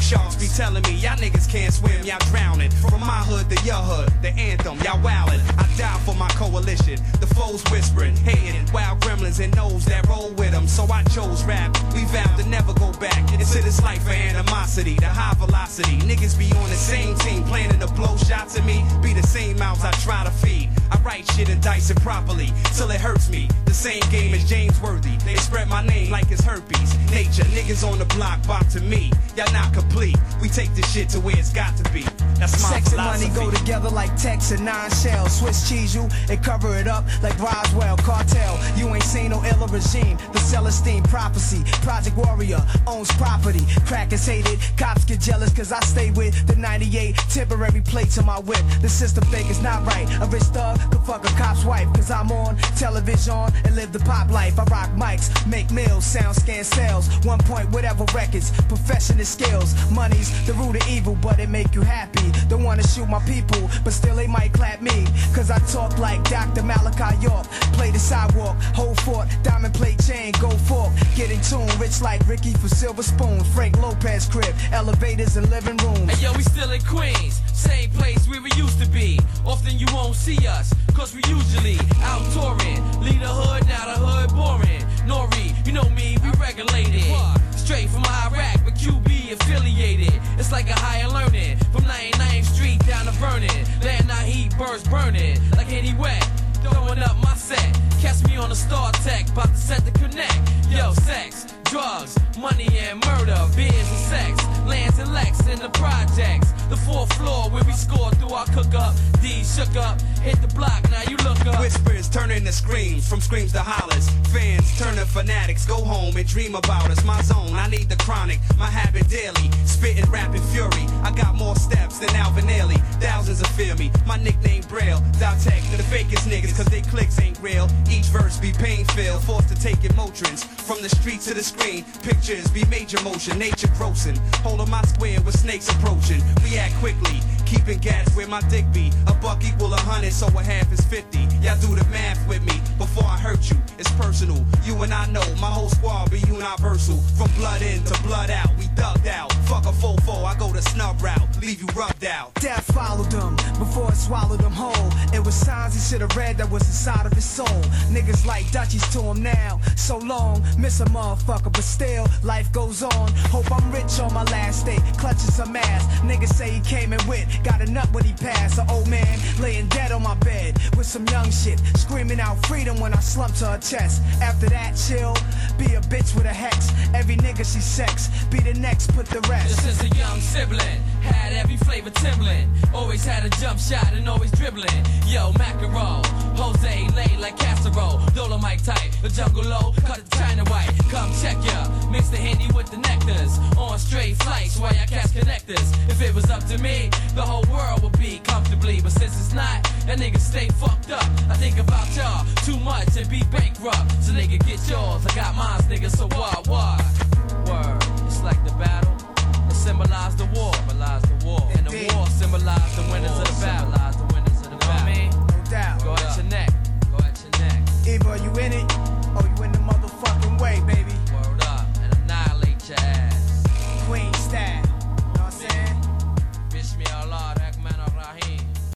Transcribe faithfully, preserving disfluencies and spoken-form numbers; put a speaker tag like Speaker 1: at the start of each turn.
Speaker 1: sharks be telling me y'all niggas can't swim, y'all drowning. From my hood to your hood, the anthem, y'all wildin'. I die for my coalition, the foes whispering, hating, wild gremlins and those that roll with them. So I chose rap, we vowed to never go back into this life of animosity, the high velocity. Niggas be on the same team, planning to blow shots at me, be the same mouths I try to feed. I write shit and dice it properly, till it hurts me. The same game as James Worthy, they spread my name like it's herpes. Nature, niggas on the block, bop to me. Y'all not complete, we take this shit to where it's got to be. That's my
Speaker 2: Sex
Speaker 1: philosophy.
Speaker 2: and money go together like Tex and nine shells. Swiss cheese you and cover it up like Roswell. Cartel, you ain't seen no iller regime. The Celestine prophecy, Project Warrior owns property. Crackers hate it, cops get jealous cause I stay with the ninety-eight temporary plates on my whip. The system think it's not right. A rich thug could fuck a cop's wife cause I'm on television and live the pop life. I rock mics, make meals, sound scan sales. One point whatever records, professional skills. Money's the root of evil but it make you happy. Don't wanna shoot my people, but still they might clap me. Cause I talk like Doctor Malachi York. Play the sidewalk, hold fort, diamond plate chain, go fork. Get in tune, rich like Ricky for Silver Spoon. Frank Lopez crib, elevators and living rooms.
Speaker 3: Hey yo, we still in Queens, same place where we used to be. Often you won't see us, cause we usually out touring. Leave the hood, now the hood boring. Nori, you know me, we regulated. Straight from Iraq, but Q B affiliated. It's like a higher learning. From ninety-ninth Street down to Vernon. Land night heat, birds burning. Like any wet, throwing up my set. Catch me on the Star Tech, about to set the connect. Yo, sex, drugs, money and murder. Beers and sex, lands and Lex in the projects. The fourth floor where we score through our cook up. D shook up, hit the block, now you look up.
Speaker 1: Whispers turning to screams, from screams to hollers. Fans turn to fanatics, go home and dream about us. My zone, I need the chronic, my habit daily. Spitting rapid fury, I got more steps than Alvin Ailey. Thousands will fear me, my nickname Braille. Daltech to the fakest niggas, cause they clicks ain't real. Each verse be pain-filled, forced to take emotions. From the street to the screen, pictures be major motion. Nature grossing, holding my square with snakes approaching. We act quickly, keeping gas where my dick be. A buck equal a hundred, so a half is fifty. Y'all do the math with me, before I hurt you, it's personal. You and I know, my whole squad be universal. From blood in to blood out, we ducked out. Fuck a fofo, I go the snub route, leave you rubbed out.
Speaker 2: Death followed them, before it swallowed them whole. It was signs he should have read that was inside of his soul. Niggas like Dutchies to him now, so long, miss a motherfucker, but still, life goes on. Hope I'm rich on my last day, clutching some ass. Niggas say he came and went, got a nut when he passed. An old man laying dead on my bed, with some young shit, screaming out freedom when I slump to her chest. After that, chill, be a bitch with a hex. Every nigga she sex, be the next, put the rest.
Speaker 3: Just as a young sibling, had every flavor Timberland. Always had a jump shot and always dribbling. Yo, macaron, Jose lay like casserole. Dolomite type, the jungle low, cut the China white. Come check ya, mix the Henny with the nectars. On straight flights while y'all catch connectors. If it was up to me, the whole world would be comfortably. But since it's not, that nigga stay fucked up. I think about y'all too much and be bankrupt. So nigga get yours, I got mine, nigga, so what, what? Word.